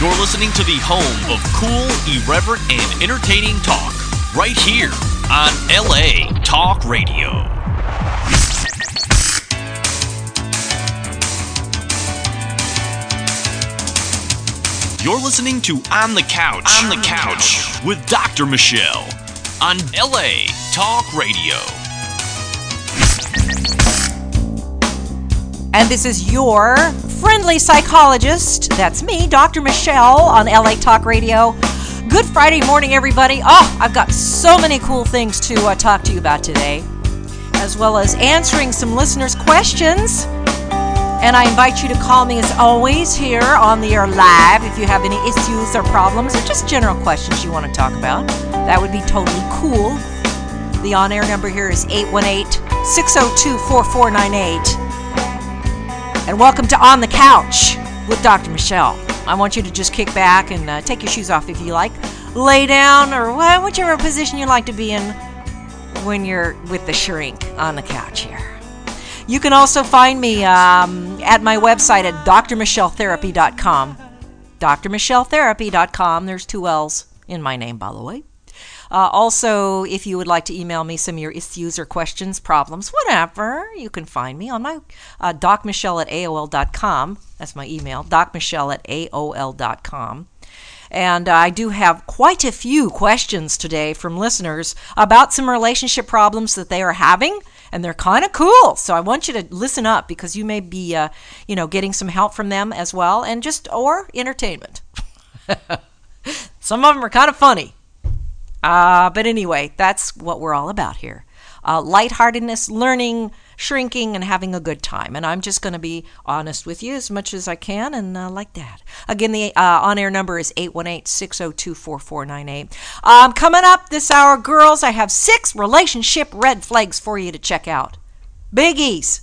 You're listening to the home of cool, irreverent, and entertaining talk, right here on LA Talk Radio. You're listening to On the Couch, with Dr. Michelle on LA Talk Radio. And this is your friendly psychologist. That's me, Dr. Michelle on LA Talk Radio. Good Friday morning, everybody. Oh, I've got so many cool things to talk to you about today, as well as answering some listeners' questions. And I invite you to call me, as always, here on the air live if you have any issues or problems or just general questions you want to talk about. That would be totally cool. The on-air number here is 818-602-4498. And welcome to On the Couch with Dr. Michelle. I want you to just kick back and take your shoes off if you like. Lay down or whichever position you like to be in when you're with the shrink on the couch here. You can also find me at my website at drmichelletherapy.com. drmichelletherapy.com. There's 2 L's in my name, by the way. Also, if you would like to email me some of your issues or questions, problems, whatever, you can find me on my docmichelle@aol.com. That's my email, docmichelle@aol.com. And I do have quite a few questions today from listeners about some relationship problems that they are having, and they're kind of cool. So I want you to listen up because you may be, getting some help from them as well, and or entertainment. Some of them are kind of funny. But anyway, that's what we're all about here. Lightheartedness, learning, shrinking, and having a good time. And I'm just going to be honest with you as much as I can, and like that. Again, the on-air number is 818-602-4498. Coming up this hour, girls, I have 6 relationship red flags for you to check out. Biggies.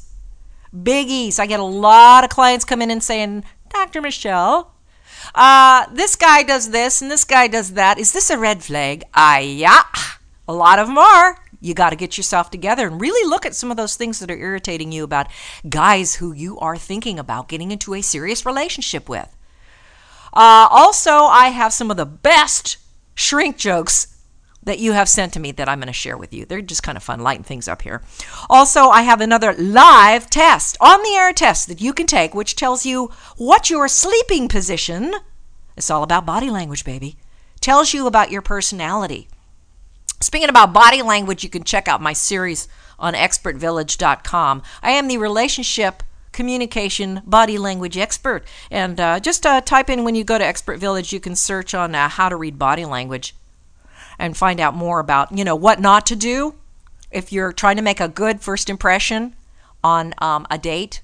I get a lot of clients come in and saying, Dr. Michelle, this guy does this and this guy does that. Is this a red flag? Yeah. A lot of them are. You got to get yourself together and really look at some of those things that are irritating you about guys who you are thinking about getting into a serious relationship with. Also, I have some of the best shrink jokes that you have sent to me that I'm going to share with you. They're just kind of fun, lighten things up here. Also, I have another live test, on-the-air test that you can take, which tells you what your sleeping position, it's all about body language, baby, tells you about your personality. Speaking about body language, you can check out my series on expertvillage.com. I am the relationship communication body language expert. And just type in, when you go to Expert Village, you can search on how to read body language and find out more about, what not to do if you're trying to make a good first impression on a date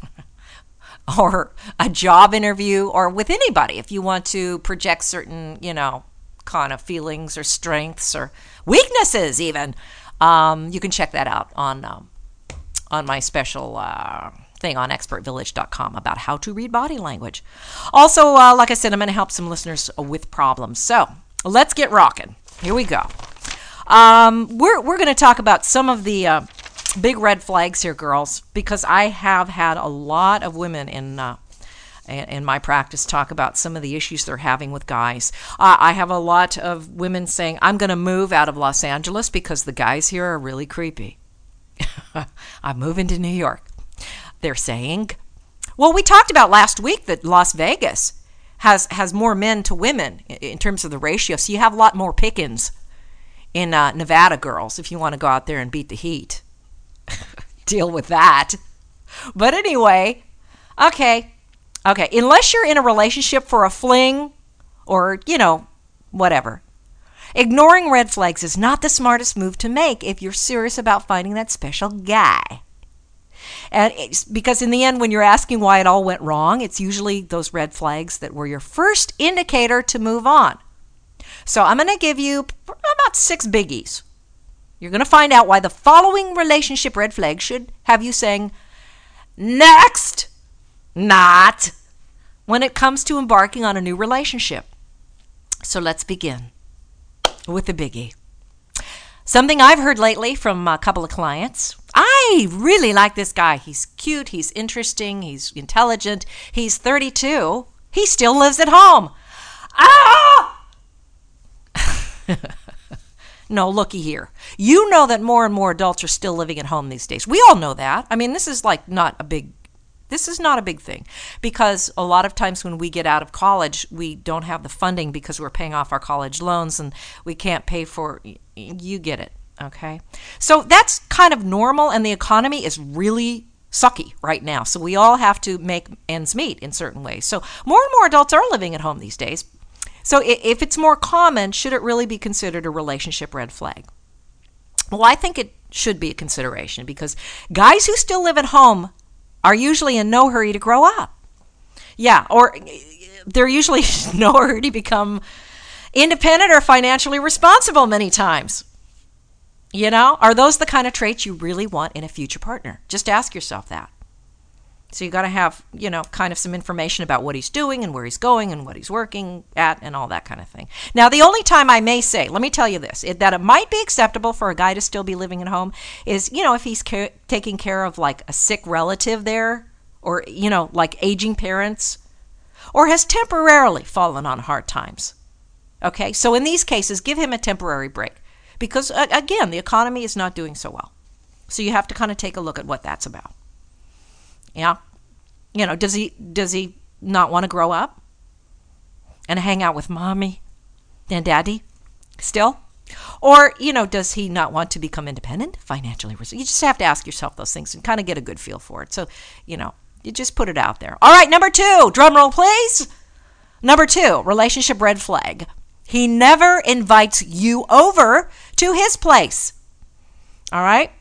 or a job interview or with anybody. If you want to project certain, kind of feelings or strengths or weaknesses even, you can check that out on my special thing on expertvillage.com about how to read body language. Also, like I said, I'm going to help some listeners with problems. So let's get rocking. Here we go. We're going to talk about some of the big red flags here, girls, because I have had a lot of women in my practice talk about some of the issues they're having with guys. I have a lot of women saying, I'm going to move out of Los Angeles because the guys here are really creepy. I'm moving to New York. They're saying, well, we talked about last week that Las Vegas has more men to women in terms of the ratio. So you have a lot more pickings in Nevada, girls, if you want to go out there and beat the heat. Deal with that. But anyway, okay. Unless you're in a relationship for a fling or, whatever. Ignoring red flags is not the smartest move to make if you're serious about finding that special guy. And because in the end, when you're asking why it all went wrong, it's usually those red flags that were your first indicator to move on. So I'm going to give you about 6 biggies. You're going to find out why the following relationship red flag should have you saying, next, not, when it comes to embarking on a new relationship. So let's begin with the biggie. Something I've heard lately from a couple of clients. I really like this guy. He's cute. He's interesting. He's intelligent. He's 32. He still lives at home. Ah! No, looky here. You know that more and more adults are still living at home these days. We all know that. I mean, this is not a big thing, because a lot of times when we get out of college, we don't have the funding because we're paying off our college loans and we can't pay for, you get it, okay? So that's kind of normal, and the economy is really sucky right now. So we all have to make ends meet in certain ways. So more and more adults are living at home these days. So if it's more common, should it really be considered a relationship red flag? Well, I think it should be a consideration, because guys who still live at home are usually in no hurry to grow up. Yeah, or they're usually in no hurry to become independent or financially responsible many times. You know, are those the kind of traits you really want in a future partner? Just ask yourself that. So you got to have, kind of some information about what he's doing and where he's going and what he's working at and all that kind of thing. Now, the only time I may say, let me tell you this, that it might be acceptable for a guy to still be living at home is, if he's taking care of like a sick relative there, or, like aging parents, or has temporarily fallen on hard times. Okay, so in these cases, give him a temporary break, because, again, the economy is not doing so well. So you have to kind of take a look at what that's about. Yeah. Does he not want to grow up and hang out with mommy and daddy still? Or, does he not want to become independent, financially? You just have to ask yourself those things and kind of get a good feel for it. So, you just put it out there. All right, number 2, drum roll, please. Number 2, relationship red flag. He never invites you over to his place. All right?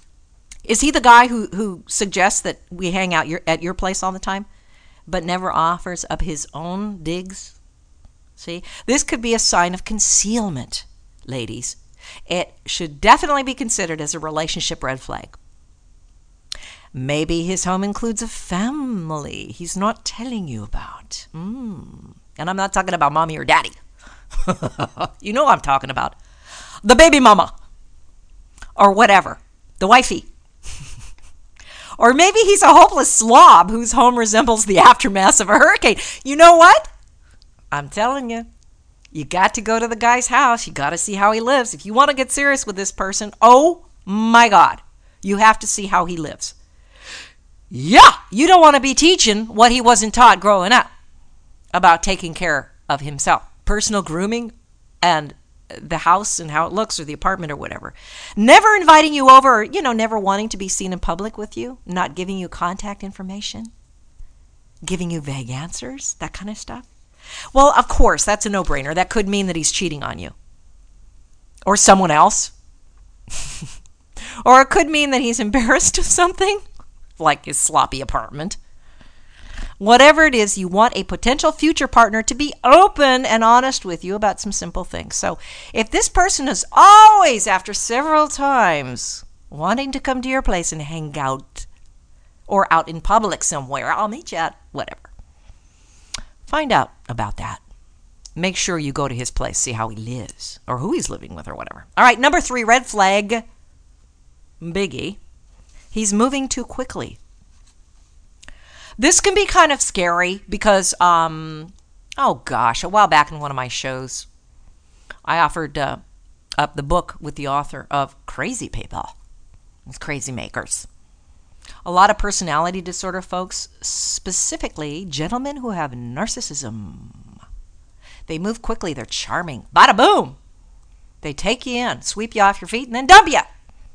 Is he the guy who suggests that we hang out at your place all the time, but never offers up his own digs? See, this could be a sign of concealment, ladies. It should definitely be considered as a relationship red flag. Maybe his home includes a family he's not telling you about. And I'm not talking about mommy or daddy. You know what I'm talking about. The baby mama. Or whatever. The wifey. Or maybe he's a hopeless slob whose home resembles the aftermath of a hurricane. You know what? I'm telling you, you got to go to the guy's house. You got to see how he lives. If you want to get serious with this person, oh my God, you have to see how he lives. Yeah, you don't want to be teaching what he wasn't taught growing up about taking care of himself. Personal grooming and the house and how it looks, or the apartment, or whatever. Never inviting you over, or, never wanting to be seen in public with you, not giving you contact information, giving you vague answers, that kind of stuff. Well, of course, that's a no-brainer. That could mean that he's cheating on you. Or someone else. Or it could mean that he's embarrassed of something, like his sloppy apartment. Whatever it is, you want a potential future partner to be open and honest with you about some simple things. So if this person is always, after several times, wanting to come to your place and hang out, or out in public somewhere, I'll meet you at whatever, find out about that. Make sure you go to his place, see how he lives, or who he's living with, or whatever. All right, number 3, red flag, biggie. He's moving too quickly. This can be kind of scary because, a while back in one of my shows, I offered up the book with the author of Crazy People. It's Crazy Makers. A lot of personality disorder folks, specifically gentlemen who have narcissism. They move quickly. They're charming. Bada boom. They take you in, sweep you off your feet, and then dump you.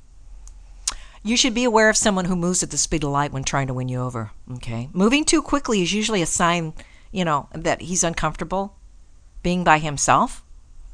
You should be aware of someone who moves at the speed of light when trying to win you over, okay? Moving too quickly is usually a sign, that he's uncomfortable being by himself.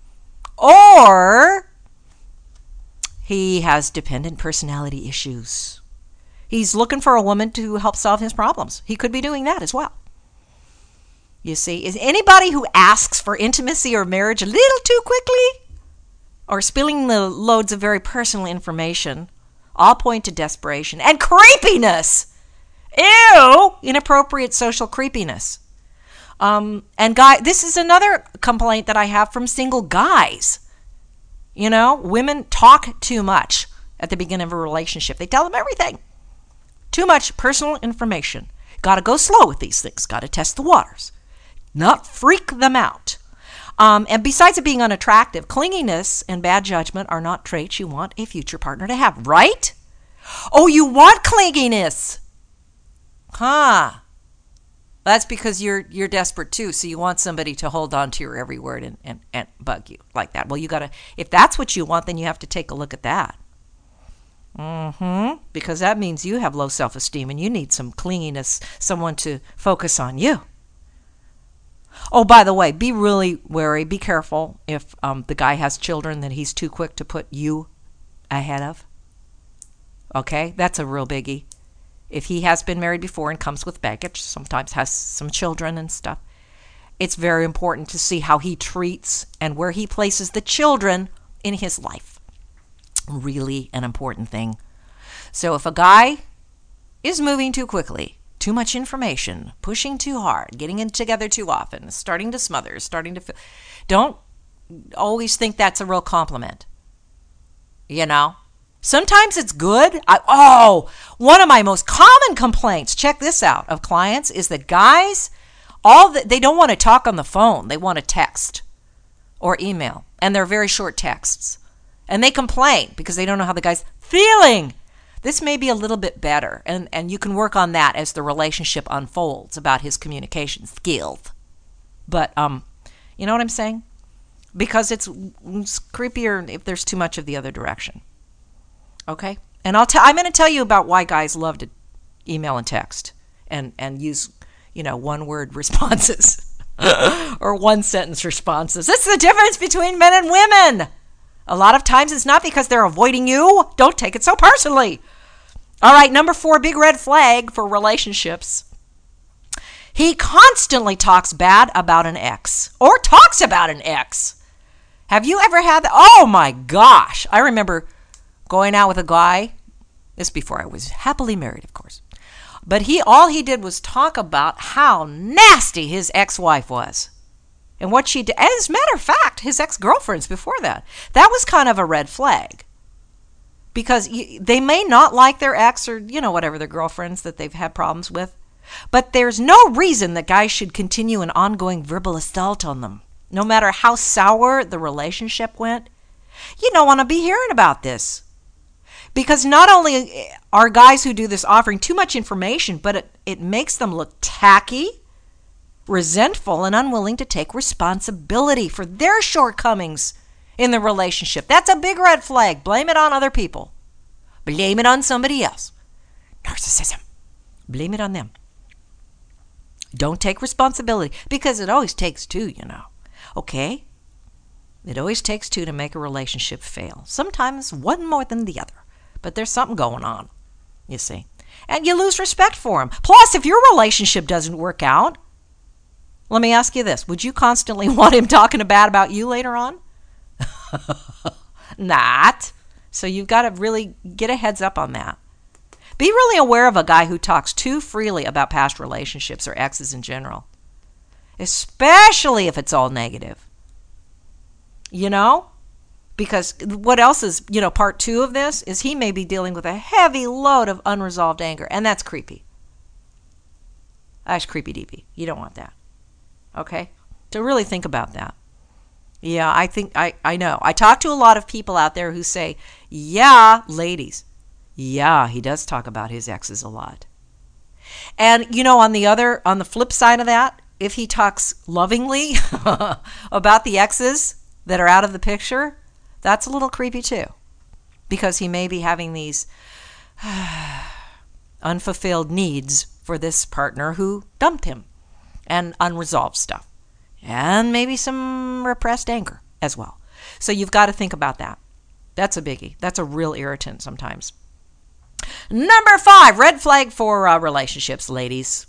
Or he has dependent personality issues. He's looking for a woman to help solve his problems. He could be doing that as well. You see, is anybody who asks for intimacy or marriage a little too quickly, or spilling the loads of very personal information, all point to desperation and creepiness. Ew! Inappropriate social creepiness. This is another complaint that I have from single guys. Women talk too much at the beginning of a relationship. They tell them everything. Too much personal information. Got to go slow with these things. Got to test the waters. Not freak them out. And besides it being unattractive, clinginess and bad judgment are not traits you want a future partner to have, right? Oh, you want clinginess? Huh. That's because you're desperate too, so you want somebody to hold on to your every word and bug you like that. Well, if that's what you want, then you have to take a look at that. Because that means you have low self-esteem and you need some clinginess, someone to focus on you. Oh, by the way, be really wary, be careful if the guy has children that he's too quick to put you ahead of. Okay, that's a real biggie. If he has been married before and comes with baggage, sometimes has some children and stuff, it's very important to see how he treats and where he places the children in his life. Really an important thing. So if a guy is moving too quickly, too much information, pushing too hard, getting in together too often, starting to smother, don't always think that's a real compliment. You know? Sometimes it's good. One of my most common complaints, check this out, of clients is that guys, they don't want to talk on the phone. They want to text or email, and they're very short texts. And they complain because they don't know how the guy's feeling. This may be a little bit better, and you can work on that as the relationship unfolds about his communication skills. But, you know what I'm saying? Because it's creepier if there's too much of the other direction. Okay? And I'm going to tell you about why guys love to email and text and use, one-word responses or one-sentence responses. It's the difference between men and women. A lot of times it's not because they're avoiding you. Don't take it so personally. All right, number 4, big red flag for relationships. He constantly talks bad about an ex or talks about an ex. Have you ever had that? Oh my gosh. I remember going out with a guy. This before I was happily married, of course. But all he did was talk about how nasty his ex-wife was. And what she did, as a matter of fact, his ex-girlfriends before that. That was kind of a red flag. Because they may not like their ex or, whatever, their girlfriends that they've had problems with. But there's no reason that guys should continue an ongoing verbal assault on them. No matter how sour the relationship went. You don't want to be hearing about this. Because not only are guys who do this offering too much information, but it makes them look tacky, resentful, and unwilling to take responsibility for their shortcomings in the relationship. That's a big red flag. Blame it on other people. Blame it on somebody else. Narcissism. Blame it on them. Don't take responsibility, because it always takes two, Okay? It always takes two to make a relationship fail. Sometimes one more than the other. But there's something going on, you see. And you lose respect for him. Plus, if your relationship doesn't work out, let me ask you this. Would you constantly want him talking bad about you later on? Not. So you've got to really get a heads up on that. Be really aware of a guy who talks too freely about past relationships or exes in general. Especially if it's all negative. Because what else is, part 2 of this is he may be dealing with a heavy load of unresolved anger. And that's creepy. That's creepy deepy. You don't want that. Okay? So really think about that. Yeah, I know. I talk to a lot of people out there who say, yeah, ladies, yeah, he does talk about his exes a lot. And, on the flip side of that, if he talks lovingly about the exes that are out of the picture, that's a little creepy too. Because he may be having these unfulfilled needs for this partner who dumped him. And unresolved stuff. And maybe some repressed anger as well. So you've got to think about that. That's a biggie. That's a real irritant sometimes. Number 5, red flag for relationships, ladies.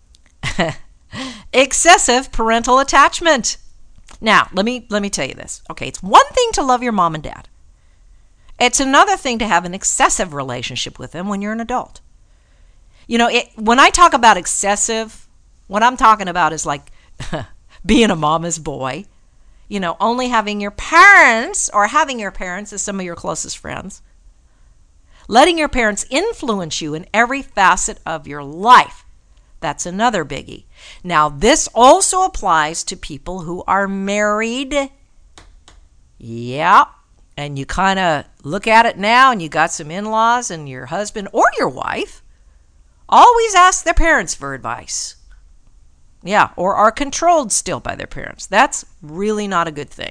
Excessive parental attachment. Now, let me tell you this. Okay, it's one thing to love your mom and dad. It's another thing to have an excessive relationship with them when you're an adult. When I talk about excessive, what I'm talking about is like being a mama's boy. Only having your parents, or having your parents as some of your closest friends. Letting your parents influence you in every facet of your life. That's another biggie. Now, this also applies to people who are married. Yeah. And you kind of look at it now and you got some in-laws and your husband or your wife always ask their parents for advice. Yeah, or are controlled still by their parents. That's really not a good thing.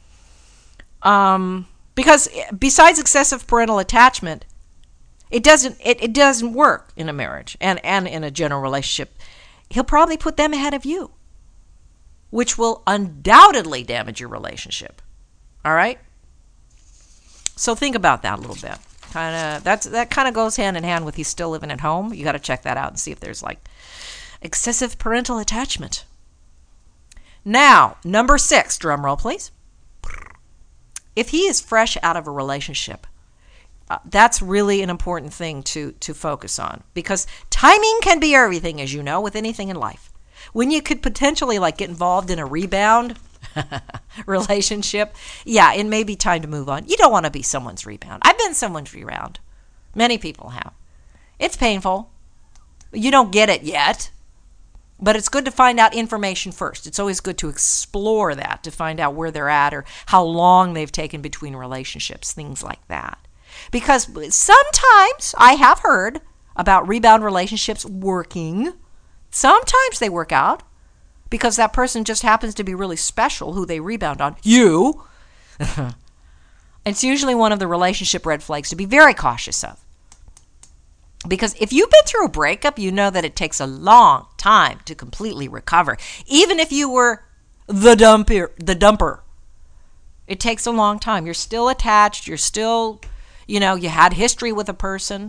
Because besides excessive parental attachment, it doesn't work in a marriage and in a general relationship. He'll probably put them ahead of you, which will undoubtedly damage your relationship. All right? So think about that a little bit. That kind of goes hand in hand with he's still living at home. You got to check that out and see if there's like excessive parental attachment. Now, number 6, drum roll please. If he is fresh out of a relationship, that's really an important thing to focus on, because timing can be everything, as you know, with anything in life. When you could potentially like get involved in a rebound relationship, yeah, it may be time to move on. You don't want to be someone's rebound. I've been someone's rebound. Many people have. It's painful. You don't get it yet, but it's good to find out information first. It's always good to explore that, to find out where they're at or how long they've taken between relationships, things like that. Because sometimes I have heard about rebound relationships working. Sometimes they work out because that person just happens to be really special who they rebound on. You. It's usually one of the relationship red flags to be very cautious of. Because if you've been through a breakup, you know that it takes a long time to completely recover. Even if you were the dumper. It takes a long time. You're still attached. You're still, you had history with a person,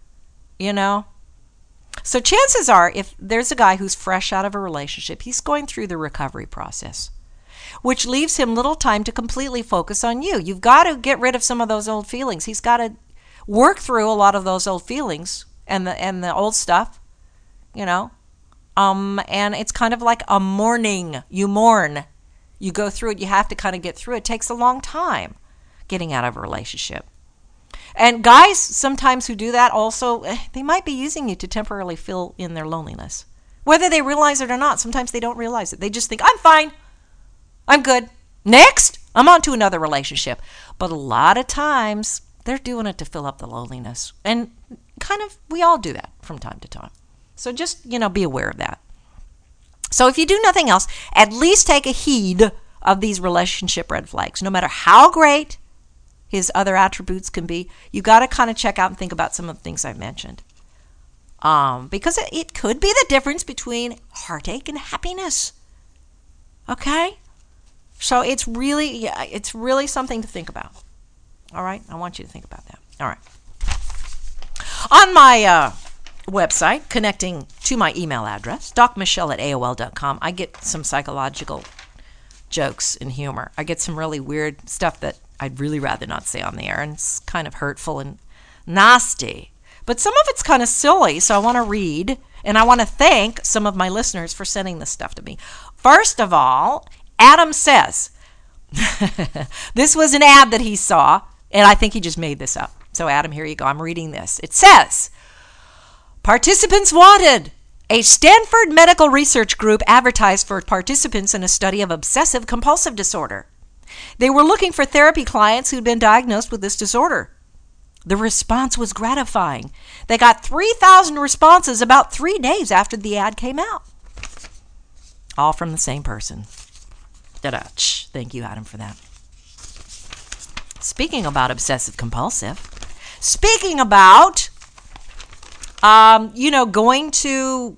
So chances are, if there's a guy who's fresh out of a relationship, he's going through the recovery process, which leaves him little time to completely focus on you. You've got to get rid of some of those old feelings. He's got to work through a lot of those old feelings and the old stuff, and it's kind of like a mourning. You mourn. You go through it. You have to kind of get through it. It takes a long time getting out of a relationship. And guys sometimes who do that also, they might be using you to temporarily fill in their loneliness. Whether they realize it or not, sometimes they don't realize it. They just think, I'm fine. I'm good. Next, I'm on to another relationship. But a lot of times, they're doing it to fill up the loneliness. And we all do that from time to time. So just, be aware of that. So if you do nothing else, at least take a heed of these relationship red flags. No matter how great his other attributes can be, you got to kind of check out and think about some of the things I've mentioned. Because it could be the difference between heartache and happiness. Okay? So it's really something to think about. All right? I want you to think about that. All right. On my website, connecting to my email address, docmichelle@aol.com, I get some psychological jokes and humor. I get some really weird stuff that I'd really rather not say on the air, and it's kind of hurtful and nasty. But some of it's kind of silly, so I want to read, and I want to thank some of my listeners for sending this stuff to me. First of all, Adam says, this was an ad that he saw, and I think he just made this up. So Adam, here you go. I'm reading this. It says, participants wanted. A Stanford medical research group advertised for participants in a study of obsessive compulsive disorder. They were looking for therapy clients who'd been diagnosed with this disorder. The response was gratifying. They got 3,000 responses about 3 days after the ad came out. All from the same person. Ta-da. Thank you, Adam, for that. Speaking about obsessive compulsive, speaking about, going to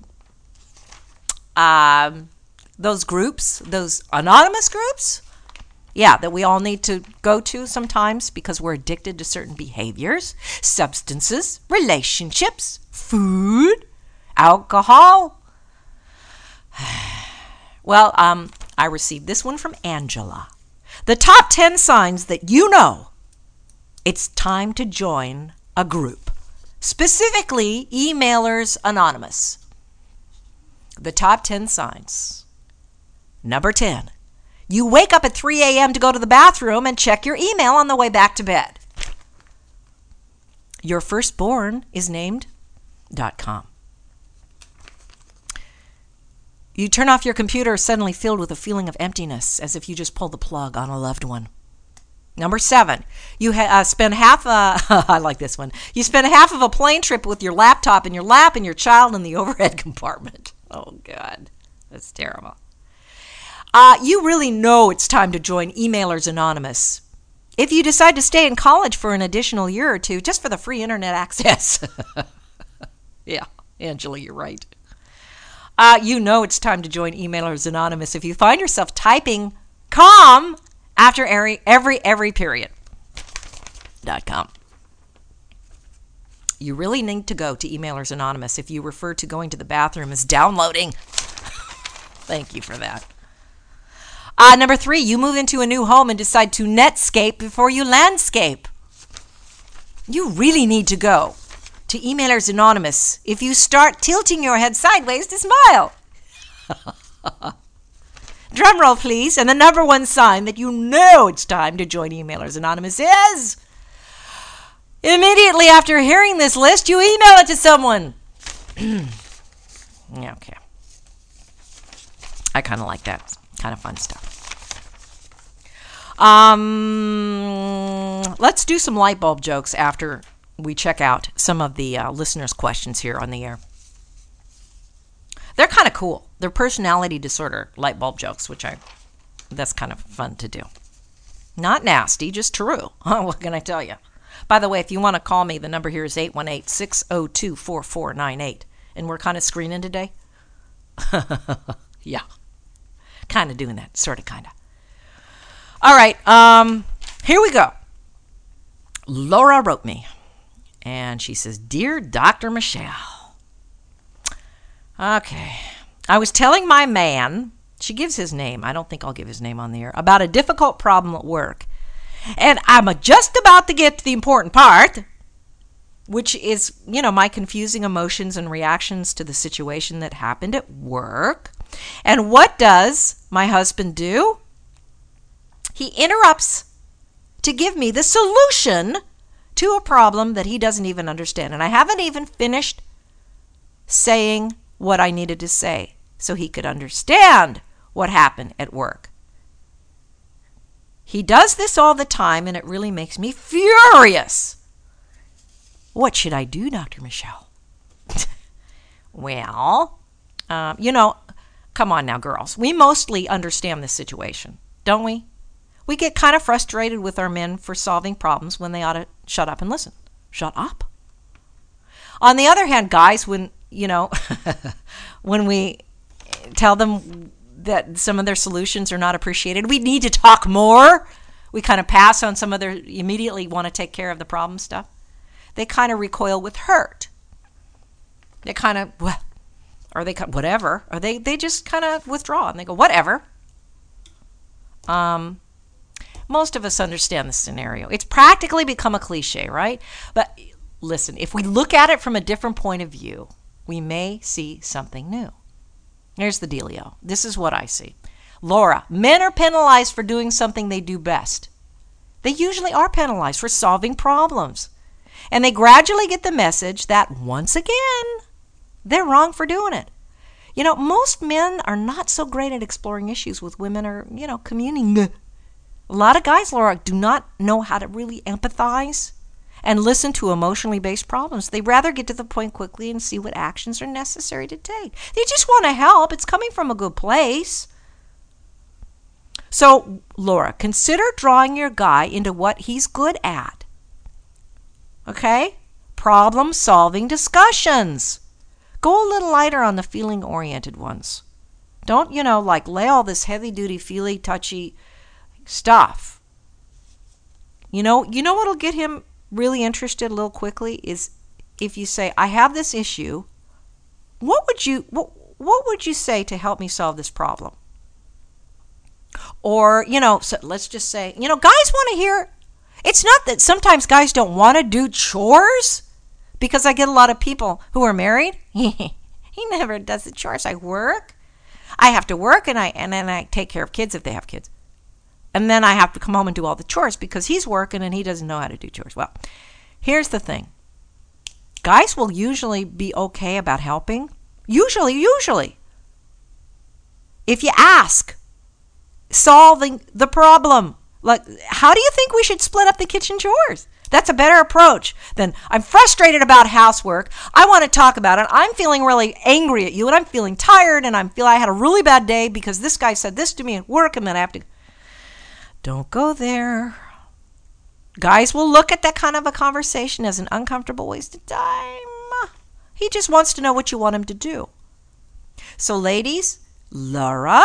those groups, those anonymous groups, that we all need to go to sometimes because we're addicted to certain behaviors, substances, relationships, food, alcohol. Well, I received this one from Angela. The top 10 signs that you know it's time to join a group. Specifically, Emailers Anonymous. The top 10 signs. Number 10. You wake up at 3 a.m. to go to the bathroom and check your email on the way back to bed. Your firstborn is named .com. You turn off your computer suddenly filled with a feeling of emptiness, as if you just pulled the plug on a loved one. Number 7, you spend half I like this one. You spend half of a plane trip with your laptop in your lap and your child in the overhead compartment. Oh, God. That's terrible. You really know it's time to join Emailers Anonymous. If you decide to stay in college for an additional year or two, just for the free internet access. Yeah, Angela, you're right. You know it's time to join Emailers Anonymous if you find yourself typing com after every period. .com. You really need to go to Emailers Anonymous if you refer to going to the bathroom as downloading. Thank you for that. Number 3, you move into a new home and decide to netscape before you landscape. You really need to go to Emailers Anonymous if you start tilting your head sideways to smile. Drum roll, please. And the number 1 sign that you know it's time to join Emailers Anonymous is immediately after hearing this list, you email it to someone. Okay. I kind of like that. It's kind of fun stuff. Let's do some light bulb jokes after we check out some of the listeners' questions here on the air. They're kind of cool. They're personality disorder light bulb jokes, that's kind of fun to do. Not nasty, just true. What can I tell you? By the way, if you want to call me, the number here is 818-602-4498. And we're kind of screening today. Yeah. Kind of doing that. Sort of, kind of. All right. Here we go. Laura wrote me. And she says, Dear Dr. Michelle. Okay. I was telling my man, she gives his name, I don't think I'll give his name on the air, about a difficult problem at work. And I'm just about to get to the important part, which is, my confusing emotions and reactions to the situation that happened at work. And what does my husband do? He interrupts to give me the solution to a problem that he doesn't even understand. And I haven't even finished saying what I needed to say so he could understand what happened at work. He does this all the time, and it really makes me furious. What should I do, Dr. Michelle? Well, come on now, girls. We mostly understand this situation, don't we? We get kind of frustrated with our men for solving problems when they ought to shut up and listen. Shut up. On the other hand, guys, when we tell them that some of their solutions are not appreciated, we need to talk more. We kind of pass on some of their, immediately want to take care of the problem stuff. They kind of recoil with hurt. They kind of, whatever. Or they just kind of withdraw and they go, whatever. Most of us understand the scenario. It's practically become a cliche, right? But listen, if we look at it from a different point of view, we may see something new. Here's the dealio. This is what I see. Laura, men are penalized for doing something they do best. They usually are penalized for solving problems. And they gradually get the message that, once again, they're wrong for doing it. Most men are not so great at exploring issues with women or, communing. A lot of guys, Laura, do not know how to really empathize and listen to emotionally based problems. They rather get to the point quickly and see what actions are necessary to take. They just want to help. It's coming from a good place. So, Laura, consider drawing your guy into what he's good at. Okay? Problem-solving discussions. Go a little lighter on the feeling-oriented ones. Don't, lay all this heavy-duty, feely, touchy stuff. You know what'll get him really interested a little quickly is if you say, I have this issue. What would you say to help me solve this problem? Or, so let's just say, guys want to hear, it's not that sometimes guys don't want to do chores, because I get a lot of people who are married. He never does the chores. I work. I have to work, and then I take care of kids if they have kids. And then I have to come home and do all the chores because he's working and he doesn't know how to do chores. Well, here's the thing. Guys will usually be okay about helping. Usually. if you ask, solving the problem. Like, how do you think we should split up the kitchen chores? That's a better approach than, I'm frustrated about housework. I want to talk about it. I'm feeling really angry at you, and I'm feeling tired, and I feel I had a really bad day because this guy said this to me at work, and then I have to. Don't go there. Guys will look at that kind of a conversation as an uncomfortable waste of time. He just wants to know what you want him to do. So ladies, Laura,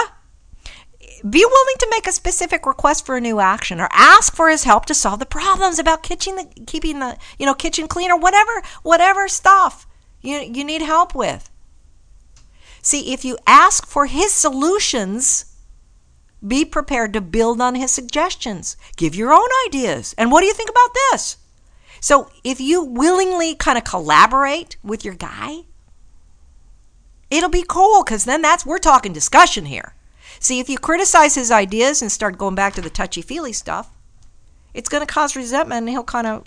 be willing to make a specific request for a new action or ask for his help to solve the problems about keeping the kitchen clean or whatever stuff you need help with. See, if you ask for his solutions, be prepared to build on his suggestions. Give your own ideas. And what do you think about this? So if you willingly kind of collaborate with your guy, it'll be cool, because then we're talking discussion here. See, if you criticize his ideas and start going back to the touchy-feely stuff, it's going to cause resentment, and he'll kind of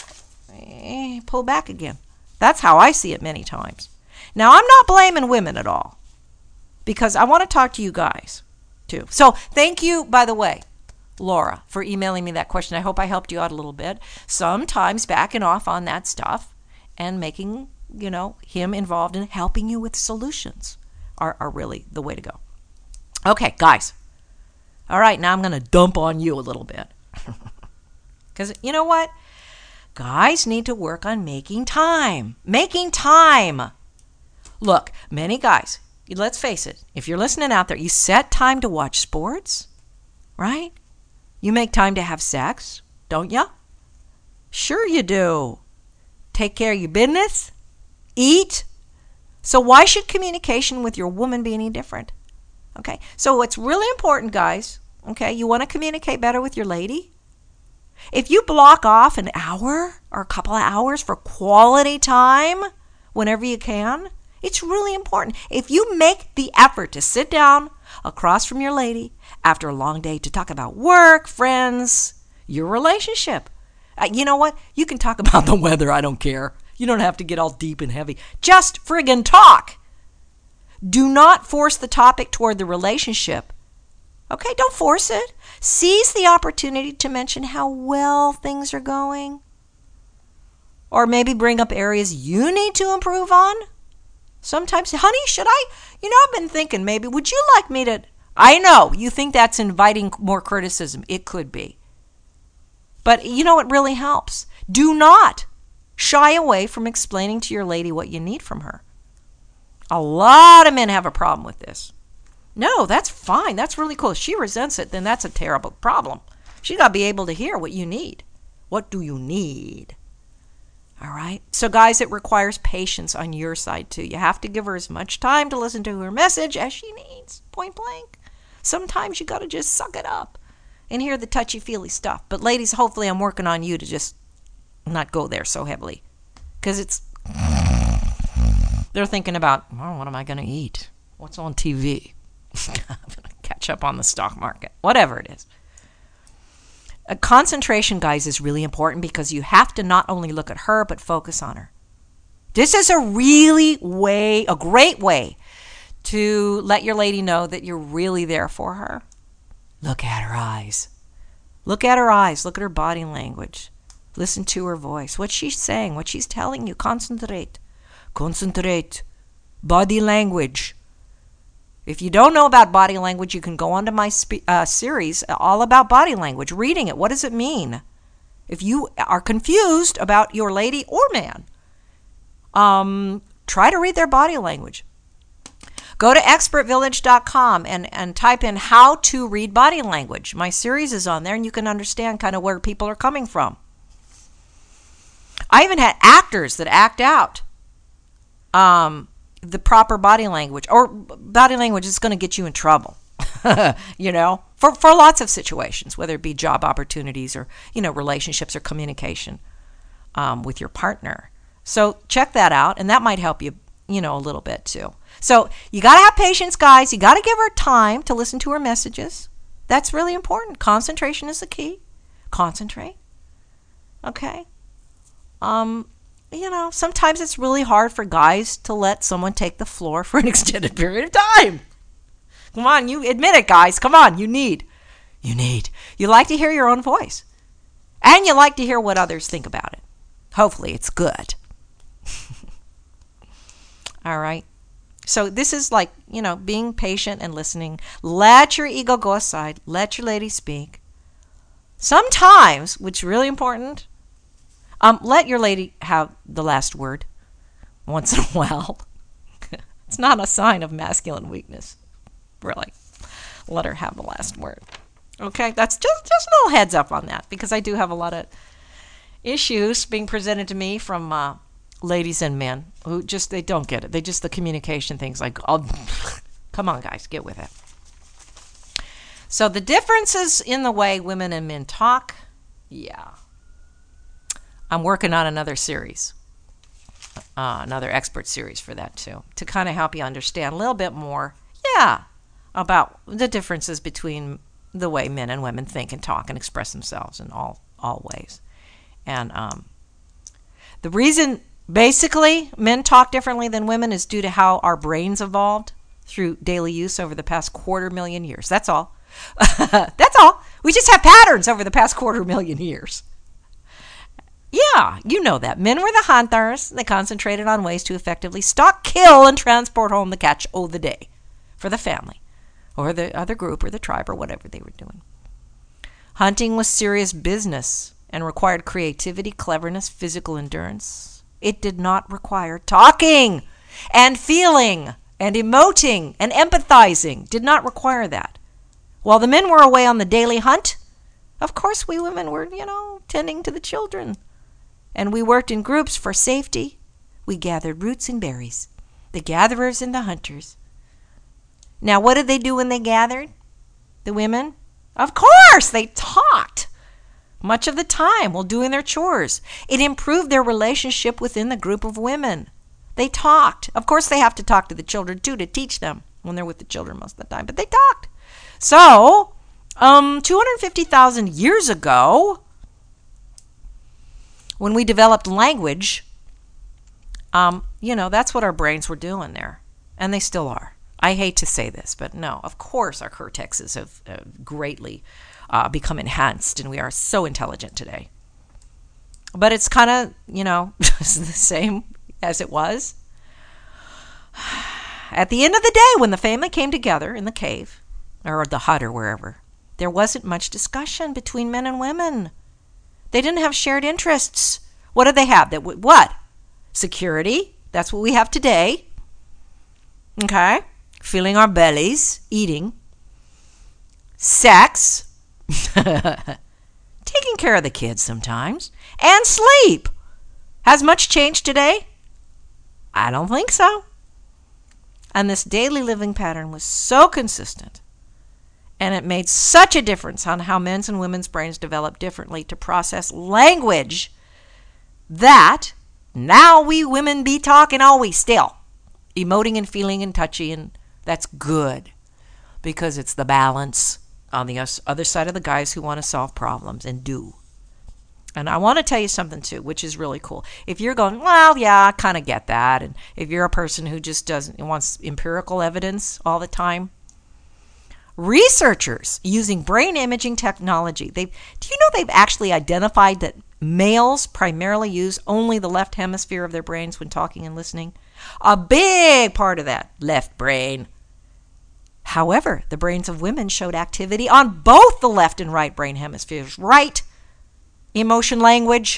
pull back again. That's how I see it many times. Now, I'm not blaming women at all, because I want to talk to you guys too. So thank you, by the way, Laura, for emailing me that question. I hope I helped you out a little bit. Sometimes backing off on that stuff and making, him involved in helping you with solutions are really the way to go. Okay, guys. All right, now I'm going to dump on you a little bit. Because you know what? Guys need to work on making time. Making time. Look, many guys, let's face it, if you're listening out there, you set time to watch sports, right? You make time to have sex, don't you? Sure you do. Take care of your business. Eat. So why should communication with your woman be any different? Okay, so it's really important, guys. Okay, you want to communicate better with your lady? If you block off an hour or a couple of hours for quality time whenever you can, it's really important. If you make the effort to sit down across from your lady after a long day to talk about work, friends, your relationship. You know what? You can talk about the weather. I don't care. You don't have to get all deep and heavy. Just friggin' talk. Do not force the topic toward the relationship. Okay, don't force it. Seize the opportunity to mention how well things are going. Or maybe bring up areas you need to improve on. Sometimes, honey, should I? I've been thinking maybe, would you like me to? I know, you think that's inviting more criticism. It could be. But it really helps. Do not shy away from explaining to your lady what you need from her. A lot of men have a problem with this. No, that's fine. That's really cool. If she resents it, then that's a terrible problem. She got to be able to hear what you need. What do you need? All right. So, guys, it requires patience on your side, too. You have to give her as much time to listen to her message as she needs, point blank. Sometimes you got to just suck it up and hear the touchy-feely stuff. But, ladies, hopefully I'm working on you to just not go there so heavily. Because they're thinking about, what am I going to eat? What's on TV? I'm going to catch up on the stock market. Whatever it is. Concentration, guys, is really important because you have to not only look at her, but focus on her. This is a great way to let your lady know that you're really there for her. Look at her eyes. Look at her eyes. Look at her body language. Listen to her voice. What she's saying, what she's telling you. Concentrate. Concentrate. Body language. If you don't know about body language, you can go on to my series all about body language, reading it. What does it mean? If you are confused about your lady or man, try to read their body language. Go to expertvillage.com and type in how to read body language. My series is on there, and you can understand kind of where people are coming from. I even had actors that act out the proper body language, or body language is going to get you in trouble, for lots of situations, whether it be job opportunities or, relationships or communication with your partner. So check that out, and that might help you, a little bit too. So you got to have patience, guys. You got to give her time to listen to her messages. That's really important. Concentration is the key. Concentrate. Okay. Sometimes it's really hard for guys to let someone take the floor for an extended period of time. Come on, you admit it, guys. Come on, you like to hear your own voice. And you like to hear what others think about it. Hopefully it's good. All right. So this is like, being patient and listening. Let your ego go aside. Let your lady speak. Sometimes, which is really important, let your lady have the last word once in a while. It's not a sign of masculine weakness, really. Let her have the last word. Okay, that's just a little heads up on that, because I do have a lot of issues being presented to me from ladies and men who they don't get it. The communication things like, oh, come on, guys, get with it. So the differences in the way women and men talk, yeah. I'm working on another series, another expert series for that too, to kind of help you understand a little bit more, about the differences between the way men and women think and talk and express themselves in all ways. And the reason basically men talk differently than women is due to how our brains evolved through daily use over the past 250,000 years. That's all. That's all. We just have patterns over the past 250,000 years. Yeah, you know that. Men were the hunters. They concentrated on ways to effectively stalk, kill, and transport home the catch of the day for the family or the other group or the tribe or whatever they were doing. Hunting was serious business and required creativity, cleverness, physical endurance. It did not require talking and feeling and emoting and empathizing. Did not require that. While the men were away on the daily hunt, of course we women were, tending to the children. And we worked in groups for safety. We gathered roots and berries, the gatherers and the hunters. Now, what did they do when they gathered? The women? Of course, they talked much of the time while doing their chores. It improved their relationship within the group of women. They talked. Of course, they have to talk to the children, too, to teach them when they're with the children most of the time. But they talked. So, 250,000 years ago, when we developed language, that's what our brains were doing there. And they still are. I hate to say this, but no, of course our cortexes have greatly become enhanced, and we are so intelligent today. But it's kind of, the same as it was. At the end of the day, when the family came together in the cave, or the hut or wherever, there wasn't much discussion between men and women. They didn't have shared interests. What did they have? What? Security. That's what we have today. Okay. Filling our bellies, eating. Sex. Taking care of the kids sometimes. And sleep. Has much changed today? I don't think so. And this daily living pattern was so consistent. And it made such a difference on how men's and women's brains develop differently to process language that now we women be talking always still. Emoting and feeling and touchy, and that's good because it's the balance on the other side of the guys who want to solve problems and do. And I want to tell you something too, which is really cool. If you're going, well, yeah, I kind of get that. And if you're a person who just wants empirical evidence all the time, researchers using brain imaging technology, do you know they've actually identified that males primarily use only the left hemisphere of their brains when talking and listening? A big part of that, left brain. However, the brains of women showed activity on both the left and right brain hemispheres. Right? Emotion, language.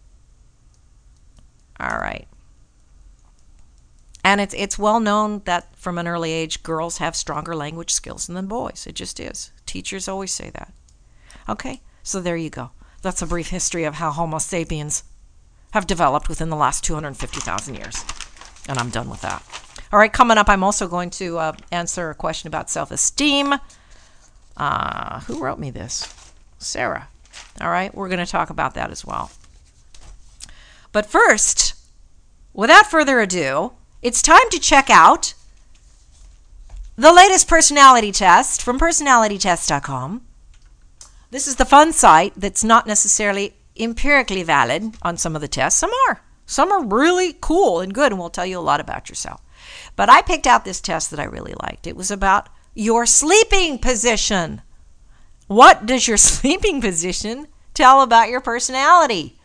All right. And it's well known that from an early age, girls have stronger language skills than boys. It just is. Teachers always say that. Okay, so there you go. That's a brief history of how Homo sapiens have developed within the last 250,000 years. And I'm done with that. All right, coming up, I'm also going to answer a question about self-esteem. Who wrote me this? Sarah. All right, we're going to talk about that as well. But first, without further ado, it's time to check out the latest personality test from personalitytest.com. This is the fun site that's not necessarily empirically valid on some of the tests. Some are. Some are really cool and good and will tell you a lot about yourself. But I picked out this test that I really liked. It was about, your sleeping position. What does your sleeping position tell about your personality?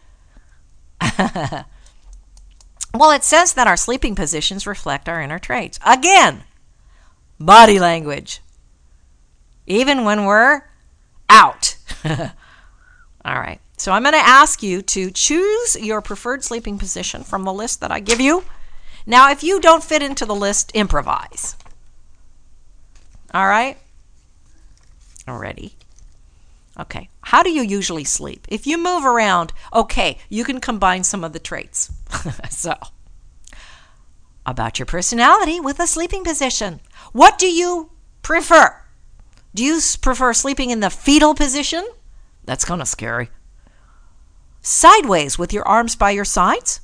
Well, it says that our sleeping positions reflect our inner traits. Again, body language. Even when we're out. All right. So I'm going to ask you to choose your preferred sleeping position from the list that I give you. Now, if you don't fit into the list, improvise. All right? Ready? Okay. How do you usually sleep? If you move around, okay, you can combine some of the traits. So, about your personality with a sleeping position. What do you prefer? Do you prefer sleeping in the fetal position? That's kind of scary. Sideways with your arms by your sides?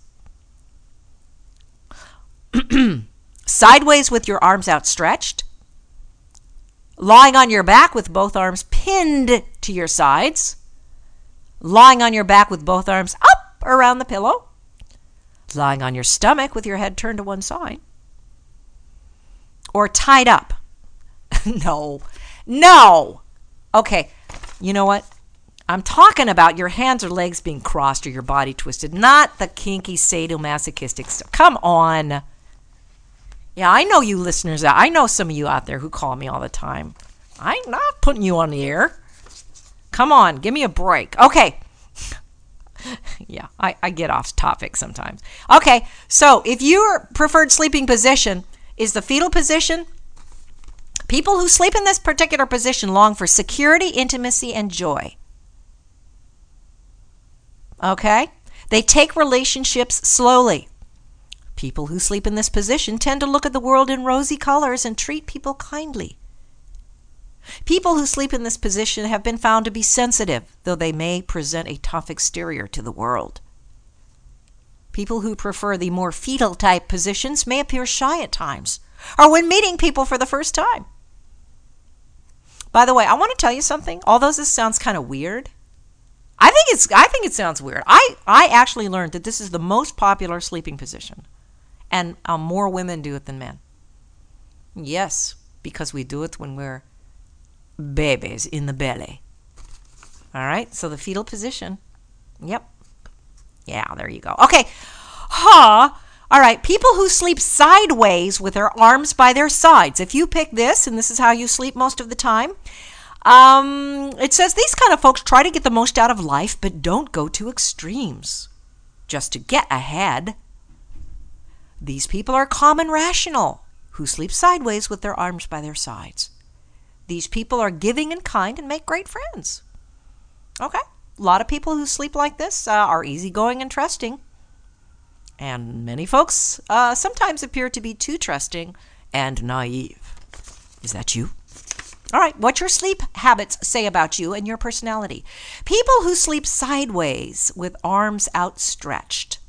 Sideways with your arms outstretched? Lying on your back with both arms pinned to your sides? Lying on your back with both arms up around the pillow? Lying on your stomach with your head turned to one side? Or tied up? No. Okay, you know what? I'm talking about your hands or legs being crossed or your body twisted, not the kinky sadomasochistic stuff. Come on. Yeah, I know you listeners. I know some of you out there who call me all the time. I'm not putting you on the air. Come on, give me a break. Okay. Yeah, I get off topic sometimes. Okay, so if your preferred sleeping position is the fetal position, people who sleep in this particular position long for security, intimacy, and joy. Okay? They take relationships slowly. People who sleep in this position tend to look at the world in rosy colors and treat people kindly. People who sleep in this position have been found to be sensitive, though they may present a tough exterior to the world. People who prefer the more fetal type positions may appear shy at times, or when meeting people for the first time. By the way, I want to tell you something. Although this sounds kind of weird, I think it sounds weird. I actually learned that this is the most popular sleeping position, and more women do it than men. Yes, because we do it when we're babies in the belly. All right, so the fetal position. Yep. Yeah, there you go. Okay. All right, people who sleep sideways with their arms by their sides. If you pick this, and this is how you sleep most of the time, it says these kind of folks try to get the most out of life, but don't go to extremes just to get ahead. These people are calm and rational who sleep sideways with their arms by their sides. These people are giving and kind and make great friends. Okay, a lot of people who sleep like this are easygoing and trusting. And many folks sometimes appear to be too trusting and naive. Is that you? All right, what your sleep habits say about you and your personality. People who sleep sideways with arms outstretched.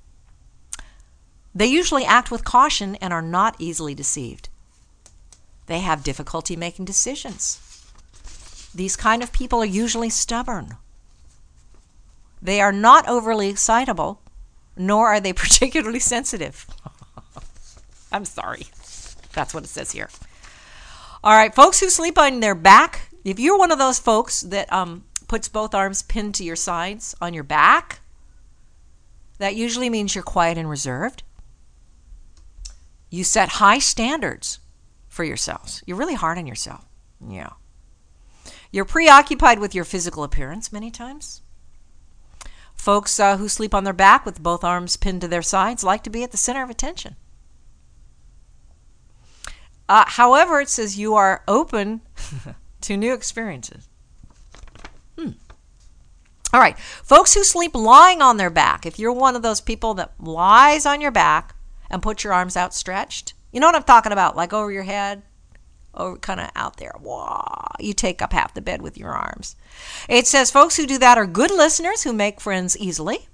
They usually act with caution and are not easily deceived. They have difficulty making decisions. These kind of people are usually stubborn. They are not overly excitable, nor are they particularly sensitive. I'm sorry. That's what it says here. All right, folks who sleep on their back, if you're one of those folks that puts both arms pinned to your sides on your back, that usually means you're quiet and reserved. You set high standards for yourselves. You're really hard on yourself. Yeah. You're preoccupied with your physical appearance many times. Folks who sleep on their back with both arms pinned to their sides like to be at the center of attention. However, it says you are open to new experiences. All right. Folks who sleep lying on their back, if you're one of those people that lies on your back and put your arms outstretched, you know what I'm talking about, like over your head, over kind of out there. Wow. You take up half the bed with your arms. It says folks who do that are good listeners who make friends easily.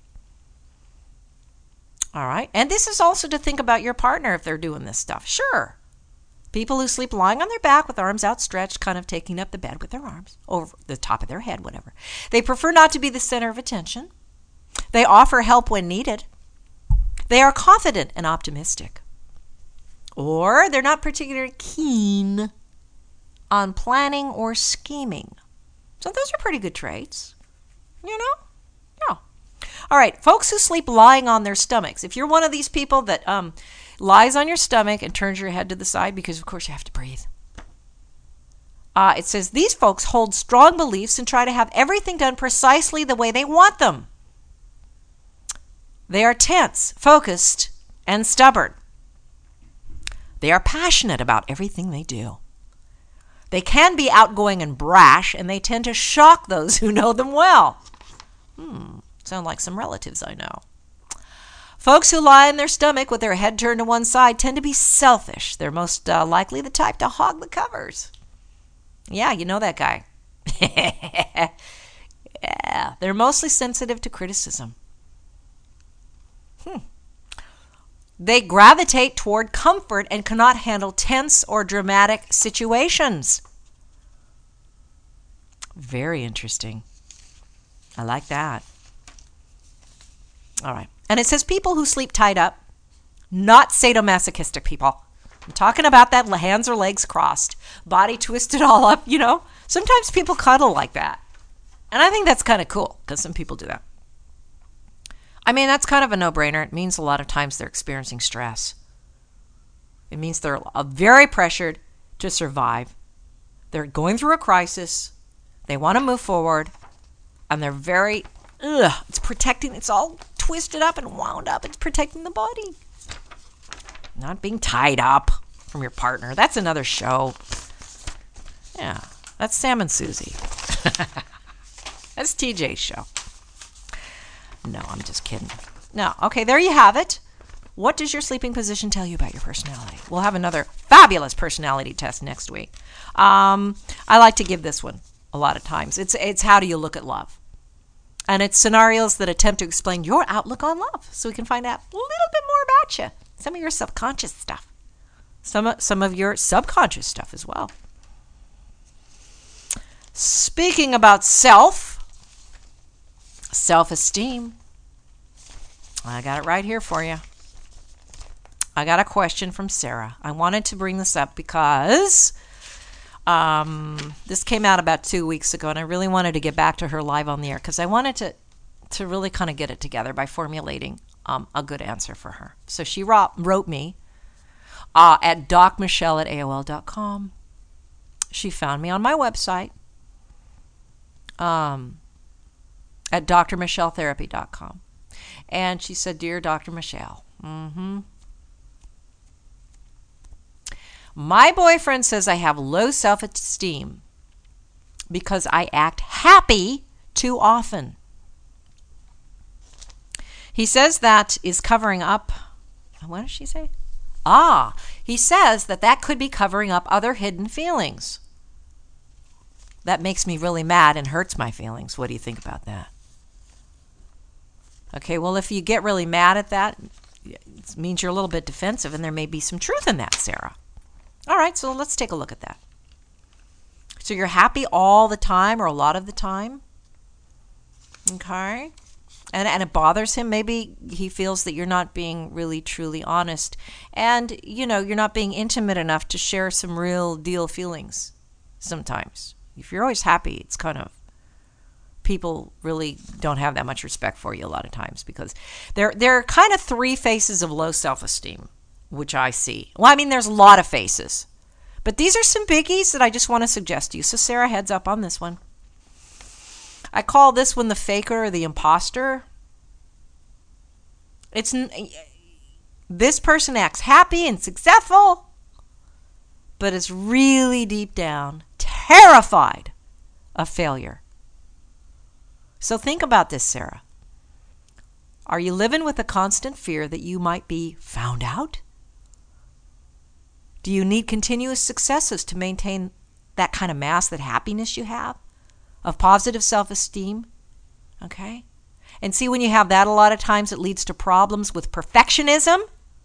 All right. And this is also to think about your partner if they're doing this stuff. Sure. People who sleep lying on their back with arms outstretched, kind of taking up the bed with their arms over the top of their head, whatever. They prefer not to be the center of attention. They offer help when needed. They are confident and optimistic. Or they're not particularly keen on planning or scheming. So those are pretty good traits, you know? Yeah. All right, folks who sleep lying on their stomachs. If you're one of these people that lies on your stomach and turns your head to the side, because of course you have to breathe. It says these folks hold strong beliefs and try to have everything done precisely the way they want them. They are tense, focused, and stubborn. They are passionate about everything they do. They can be outgoing and brash, and they tend to shock those who know them well. Sound like some relatives I know. Folks who lie in their stomach with their head turned to one side tend to be selfish. They're most likely the type to hog the covers. Yeah, you know that guy. Yeah, they're mostly sensitive to criticism. They gravitate toward comfort and cannot handle tense or dramatic situations. Very interesting. I like that. All right. And it says people who sleep tied up, not sadomasochistic people. I'm talking about that hands or legs crossed, body twisted all up, you know. Sometimes people cuddle like that. And I think that's kind of cool because some people do that. I mean, that's kind of a no-brainer. It means a lot of times they're experiencing stress. It means they're very pressured to survive. They're going through a crisis. They want to move forward. And they're very, it's protecting, it's all twisted up and wound up. It's protecting the body. Not being tied up from your partner. That's another show. Yeah, that's Sam and Susie. That's TJ's show. No, I'm just kidding. No, okay, there you have it. What does your sleeping position tell you about your personality? We'll have another fabulous personality test next week. I like to give this one a lot of times. It's how do you look at love? And it's scenarios that attempt to explain your outlook on love so we can find out a little bit more about you. Some of your subconscious stuff. Some of your subconscious stuff as well. Speaking about self-esteem, I got it right here for you. I got a question from Sarah. I wanted to bring this up because this came out about 2 weeks ago, and I really wanted to get back to her live on the air because I wanted to really kind of get it together by formulating a good answer for her. So she wrote me at docmichelle@aol.com. She found me on my website at drmichelletherapy.com. And she said, Dear Dr. Michelle, my boyfriend says I have low self-esteem because I act happy too often. He says that is covering up, what does she say? He says that could be covering up other hidden feelings. That makes me really mad and hurts my feelings. What do you think about that? Okay, well, if you get really mad at that, it means you're a little bit defensive, and there may be some truth in that, Sarah. All right, so let's take a look at that. So you're happy all the time or a lot of the time? Okay. And it bothers him. Maybe he feels that you're not being really, truly honest. And, you're not being intimate enough to share some real deal feelings sometimes. If you're always happy, it's kind of, people really don't have that much respect for you a lot of times because there are kind of three faces of low self-esteem, which I see. Well, I mean, there's a lot of faces. But these are some biggies that I just want to suggest to you. So Sarah, heads up on this one. I call this one the faker or the imposter. This person acts happy and successful, but is really deep down terrified of failure. So think about this, Sarah. Are you living with a constant fear that you might be found out? Do you need continuous successes to maintain that kind of mass, that happiness you have of positive self-esteem? Okay? And see, when you have that, a lot of times it leads to problems with perfectionism,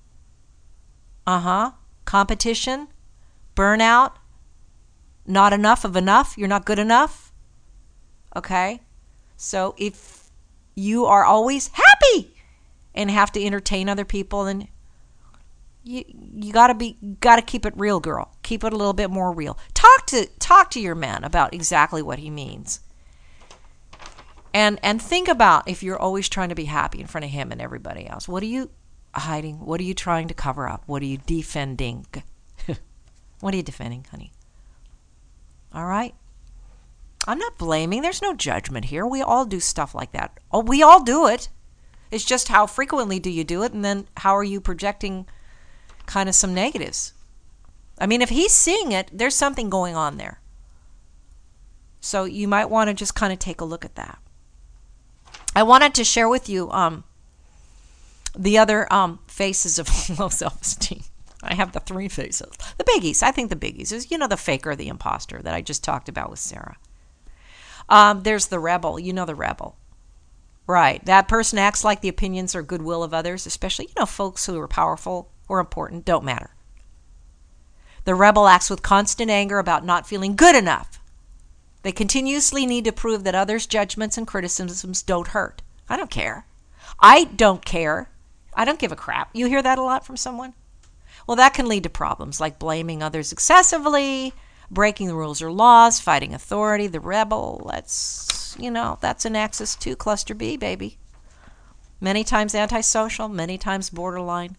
competition, burnout, not enough of enough, you're not good enough. Okay? So if you are always happy and have to entertain other people, then You gotta keep it real, girl. Keep it a little bit more real. Talk to your man about exactly what he means. And think about if you're always trying to be happy in front of him and everybody else. What are you hiding? What are you trying to cover up? What are you defending? What are you defending, honey? All right? I'm not blaming. There's no judgment here. We all do stuff like that. Oh, we all do it. It's just how frequently do you do it, and then how are you projecting kind of some negatives? I mean, if he's seeing it, there's something going on there. So you might want to just kind of take a look at that. I wanted to share with you the other faces of low self-esteem. I have the 3 faces. The biggies. I think the biggies is, the faker, the imposter that I just talked about with Sarah. There's the rebel. You know the rebel. Right. That person acts like the opinions or goodwill of others, especially, folks who are powerful or important, don't matter. The rebel acts with constant anger about not feeling good enough. They continuously need to prove that others' judgments and criticisms don't hurt. I don't care. I don't care. I don't give a crap. You hear that a lot from someone? Well, that can lead to problems like blaming others excessively, breaking the rules or laws, fighting authority. The rebel, that's an Axis 2 cluster B, baby. Many times antisocial, many times borderline.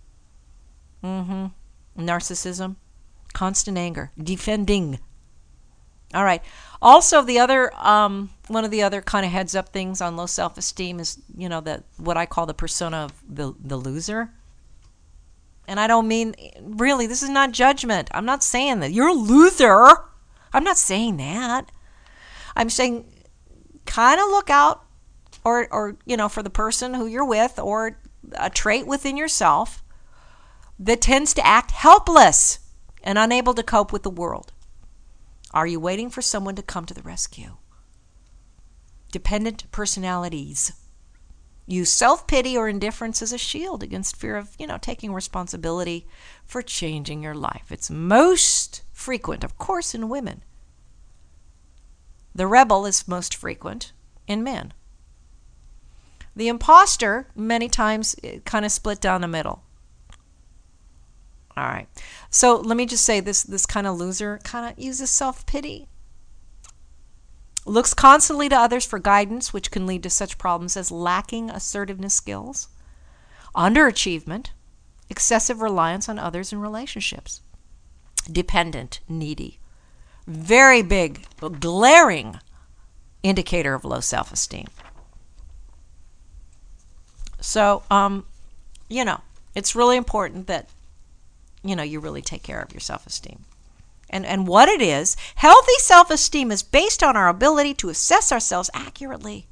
Narcissism, constant anger, defending. All right. Also, the other one of the other kind of heads up things on low self-esteem is, what I call the persona of the loser. And I don't mean, really, this is not judgment. I'm not saying that you're a loser. I'm not saying that. I'm saying kind of look out or for the person who you're with, or a trait within yourself that tends to act helpless and unable to cope with the world. Are you waiting for someone to come to the rescue? Dependent personalities use self-pity or indifference as a shield against fear of, taking responsibility for changing your life. It's most frequent, of course, in women. The rebel is most frequent in men. The imposter, many times, kind of split down the middle. All right. So let me just say this kind of loser kind of uses self-pity. Looks constantly to others for guidance, which can lead to such problems as lacking assertiveness skills, underachievement, excessive reliance on others in relationships, dependent, needy. Very big, glaring indicator of low self-esteem. So, it's really important that, you really take care of your self-esteem. And what it is, healthy self-esteem is based on our ability to assess ourselves accurately.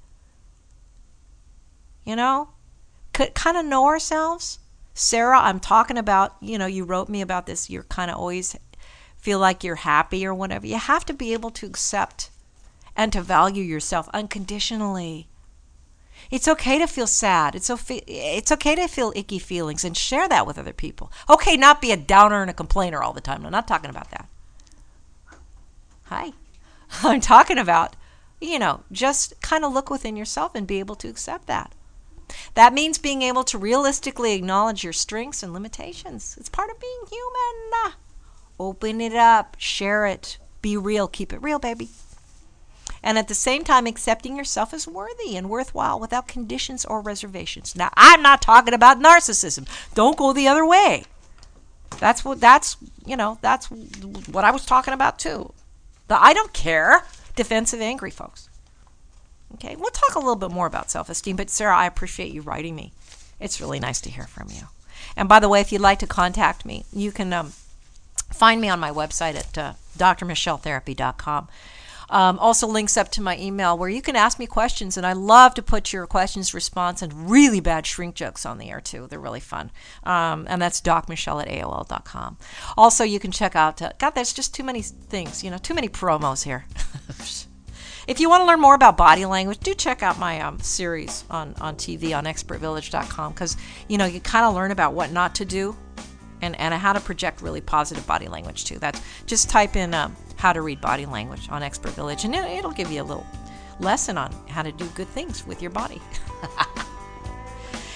Kind of know ourselves. Sarah, I'm talking about, you wrote me about this. You're kind of always feel like you're happy or whatever. You have to be able to accept and to value yourself unconditionally. It's okay to feel sad. It's okay to feel icky feelings and share that with other people. Okay, not be a downer and a complainer all the time. I'm not talking about that. Hi. I'm talking about, just kind of look within yourself and be able to accept that. That means being able to realistically acknowledge your strengths and limitations. It's part of being human. Open it up, share it, be real, keep it real, baby. And at the same time, accepting yourself as worthy and worthwhile without conditions or reservations. Now, I'm not talking about narcissism. Don't go the other way. That's what I was talking about too. The I don't care, defensive, angry folks. Okay, we'll talk a little bit more about self-esteem, but Sarah, I appreciate you writing me. It's really nice to hear from you. And by the way, if you'd like to contact me, you can find me on my website at drmichelletherapy.com. Also links up to my email where you can ask me questions, and I love to put your questions, response, and really bad shrink jokes on the air too. They're really fun. And that's docmichelle@aol.com. Also, you can check out, God, there's just too many things, too many promos here. If you want to learn more about body language, do check out my series on TV on expertvillage.com, because, you kind of learn about what not to do and how to project really positive body language too. That's just type in how to read body language on Expert Village, and it'll give you a little lesson on how to do good things with your body.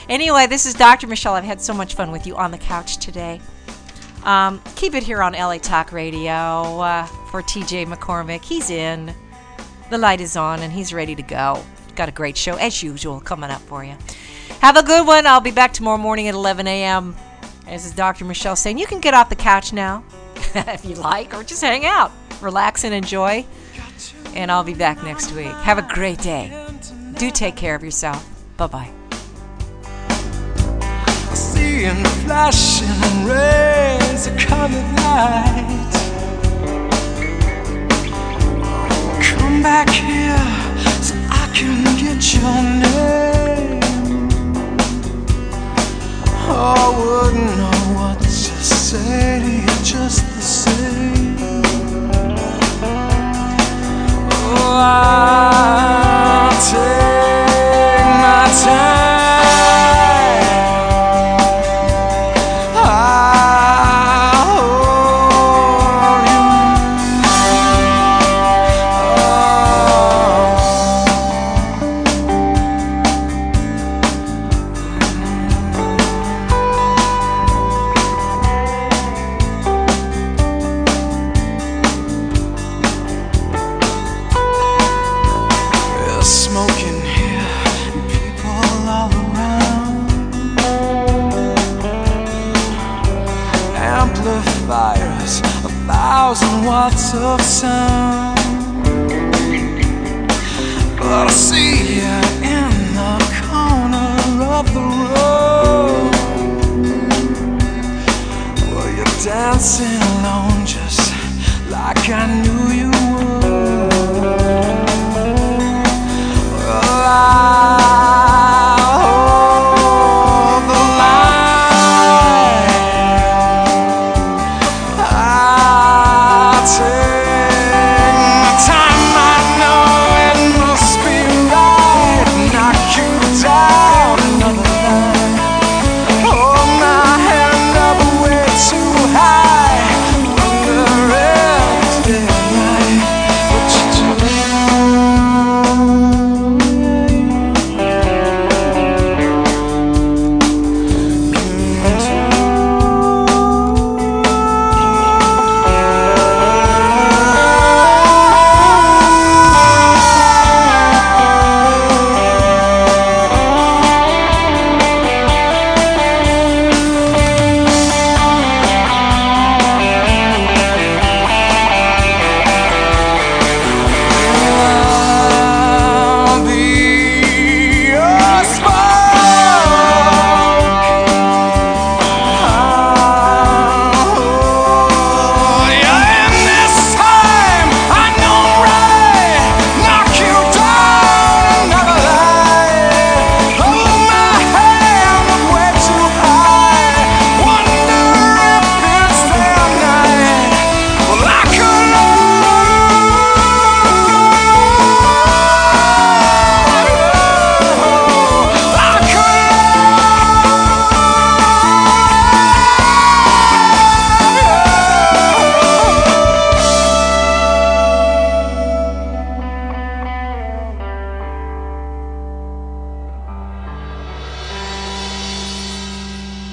Anyway, this is Dr. Michelle. I've had so much fun with you on the couch today. Keep it here on LA Talk Radio for TJ McCormick. He's in. The light is on and he's ready to go. Got a great show, as usual, coming up for you. Have a good one. I'll be back tomorrow morning at 11 a.m. This is Dr. Michelle saying you can get off the couch now if you like, or just hang out, relax and enjoy. And I'll be back next week. Have a great day. Do take care of yourself. Bye-bye. Seeing flashing rays of colored light. Come back here so I can get your name. Oh, I wouldn't know what to say to you just the same. Oh, I'll take my time. Watts of sound, but I see you in the corner of the road. Well, you're dancing alone just like I knew